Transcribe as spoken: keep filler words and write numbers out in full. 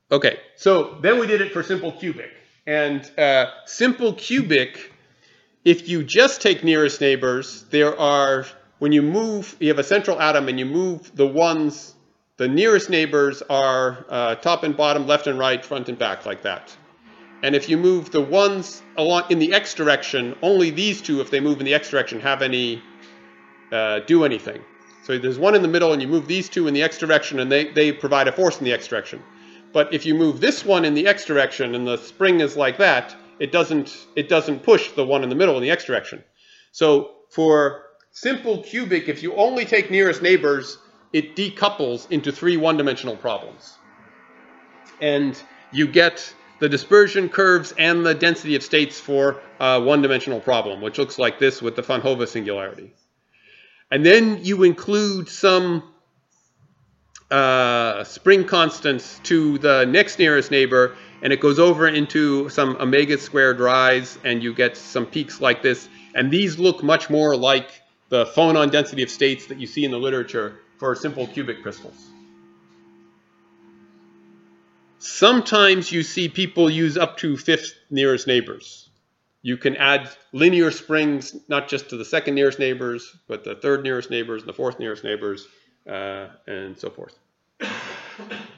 Okay, so then we did it for simple cubic. And uh, simple cubic, if you just take nearest neighbors, there are, when you move, you have a central atom and you move the ones, the nearest neighbors are uh, top and bottom, left and right, front and back, like that. And if you move the ones along in the x direction, only these two, if they move in the x direction, have any, uh, do anything. So there's one in the middle and you move these two in the x direction and they, they provide a force in the x direction. But if you move this one in the x direction and the spring is like that, it doesn't, it doesn't push the one in the middle in the x direction. So for simple cubic, if you only take nearest neighbors, it decouples into three one-dimensional problems. And you get the dispersion curves and the density of states for a one-dimensional problem, which looks like this with the van Hove singularity. And then you include some uh, spring constants to the next nearest neighbor, and it goes over into some omega squared rise, and you get some peaks like this. And these look much more like the phonon density of states that you see in the literature for simple cubic crystals. Sometimes you see people use up to fifth nearest neighbors. You can add linear springs, not just to the second nearest neighbors, but the third nearest neighbors, and the fourth nearest neighbors, uh, and so forth.